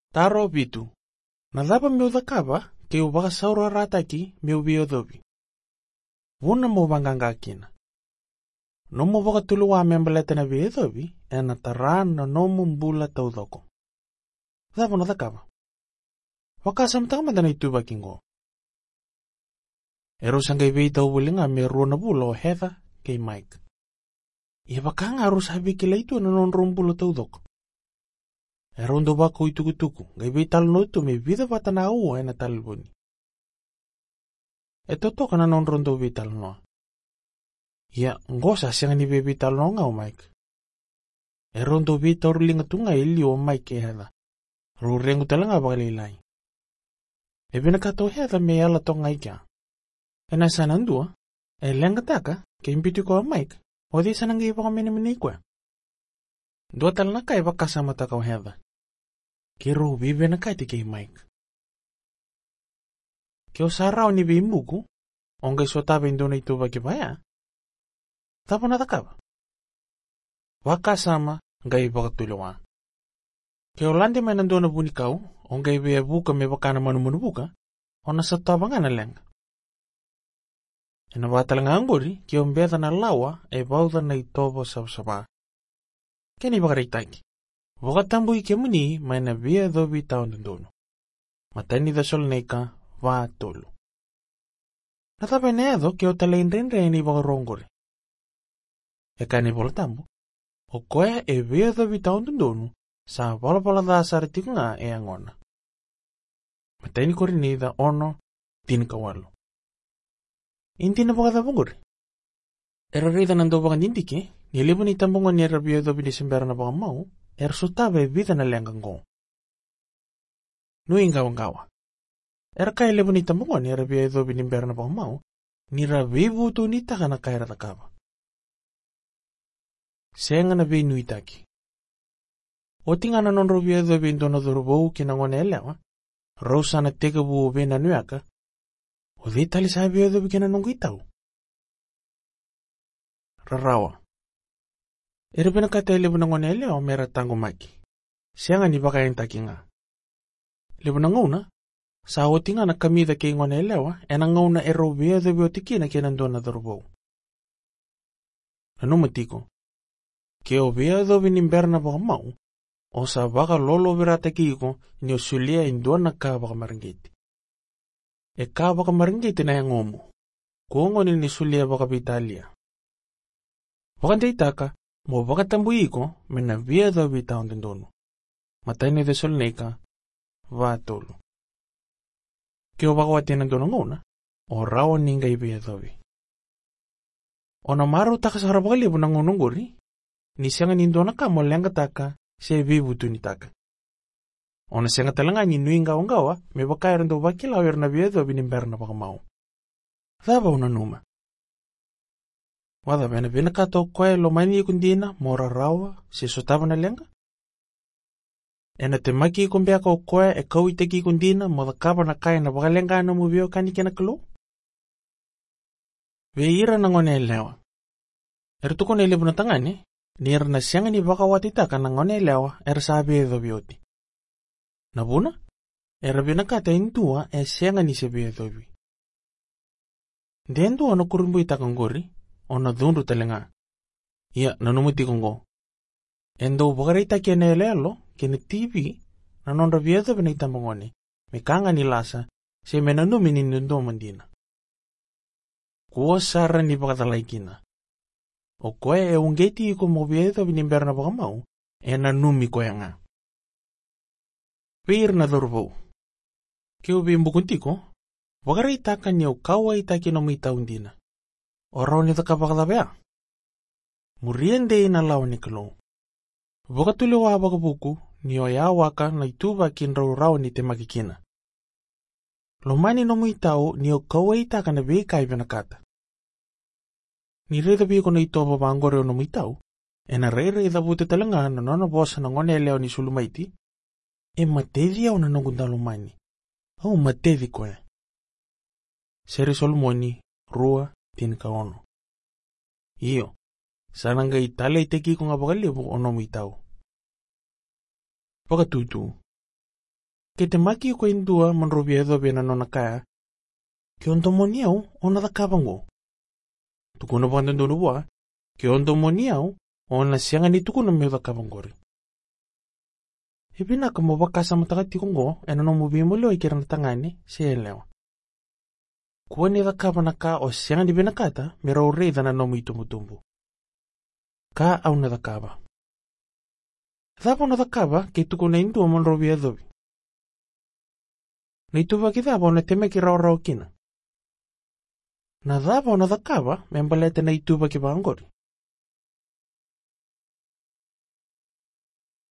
Taro bitu. Nadhapa meudhakava ke uvaga sauro rataki meubiodovi. Vuna muvanganga akina. No muvaga tuluwa membaletana viedovi ena tarana no mumbula taudoko. Dhapa nadhakava. Wakasa mtamadana ituba kingo. Erusanga ibeita ubulinga meruona bulo Heather ke Mike. Ibakanga arus habikila itu na nonrumbulo taudoko. Erondo bako itukutuku, ngai tal noto me vida batana ua ena talboni. Eto toka na non rondo vital noa. Ya, ngosa siang ni be vital noa ngau Mike. Erondo vita urulinga tunga ili o Mike e Heather. Rurengu talanga bagalilai. Ebina kato Heather me ala tonga ika. Ena sanandua, lenga taka, ke impitu ko Mike, o di sananga ibaka miniminikwa. Dua talana ka ibaka sama taka Heather. Kiro vive na kaiti kay Mike. Kyo sarao ni bimuku, onga isotabe indona ituba kibaya. Tapa natakaba. Wakasama nga ibakatuluwa. Kyo lande may nandona bunikaw, onga ibiabuka may bakana manumunubuka, o nasataba nga na lenga. Inabatal nga anguri, kyo mbeda na lawa, e bauda na itobo sabsaba. Kani bakaritaki. Wakatambu ikemuni may nabia dobi taon ndono. Matani da solneka va tolo. Natape nedo kyo talainrenre ni bagarongore. Ekani bolatambu. O koe e bia dobi taon ndono sa bola da saritiku nga e angona. Matani korini da ono tinikawalo. Inti na bakatabungore. Erarida nando bakandindiki, nilibu ni tambungan ni rabia dobi December na bakamau, sutabe vida na lengango. Nuing gawa. Kaya lebu ni tambungan ni rabia dobi ni berna bakamau, ni rabibu tu ni taka na kaya ratakaba. Senga na be nuitaki. O tinga na non rabia dobi indona durubo kinangone elewa, rosa na tega buo be na nuaka, o di tali sa rabia dobi kinanong itau. Rarawa. Erepena kata lebu nangone eleo mera tango maki. Sianga ni baka entaki nga. Lebu nangona, sa otinga na kamida ke ngone elewa, enangona erobia de biotiki na kinandona dorbo. Nanumatiko. Ke obia do binimberna baka mau, o sa baka lolo virata kiko ni osulia indona ka baka maringiti. E ka baka maringiti na yang omo. Kuongo ni sulia baka bitalia. Baka itaka, mo bakatambu iko, mena via do bitaon dendono. Matani de solneka, va tolo. Kyo bakawati na dono ngona, o rawa ninga ibia dobi. Ona maru taka sa harapakali po nang unungguri, ni siyang nindona ka mo lenga taka, siya bibuto ni taka. Ona siyang talanga ni nuing gawa, may bakairan do bakilawir na bia dobi nimber na bakamao. Thaba unanuma. Wada bena bena kato koe lo mani kundina mora rawa si sotaba na lenga. Ena te maki kumbea ko koe e kau iteki kundina moda kaba na kaya na baka lenga na mubio kani kena kalo. Veira na ngone elewa. Ertuko na ilibu na tangani, nira na siyanga ni baka watitaka na ngone elewa sabi edo bioti. Nabuna? Bena kata intua siyanga ni sabi edo bi. Dendu ano kurumbu itakang gori, ona dundu talenga. Ia, nanumuti kongo. Endo bagarita kene elelo, kene TV, nanonra viedo bena itambangone, mekanga nilasa, se menanumi ninundo mandina. Kuwa sara ni bagatalai o koe ungeti iko mobiedo binimberna bagamau, nanumi koe nga. Pir na dorbo. Keo bimbukuntiko, bagarita kanyo kawa itaki no mita undina. Oro ni takabakadabea. Muriende ina lawa ni kalo. Bukatulewa bakabuku ni oyawaka na ituba kinrauraw ni temakikina. Lomani no muitao ni okawaita ka na beka ibenakata. Ni reda biko na ito babangore no muitao, na rere idabute talanga na nono bosa na ngone leo ni sulumaiti, matedi au na nungunda lomani. Au matedi koe. Seri solumoni, rua, tinikaono. Iyo, sananga itala iteki ko nga bakalibo ono muitao. Pakatutu. ke te maki ko indua manrobi edo bina nona kaya, ke ondo moniau ona da kabango. Tukuna pande ndonu wa, ke ondo moniau ona sianga ni tukuna meo da kabangori. Ibina ka mabakasa matakati kongo, ena no mubimulio ikirana tangani, siya lewa. Kuwa ni da kabanaka o sianga ni binakata, mera urei dana no muitumutumbu. Ka au na da kaba. Thapa na da kaba, ke tukuna indua manrobi edobi. Na ituwa ki thapa ona teme ki rao kina. Na thapa ona da kaba, membalete na ituwa ki bangori.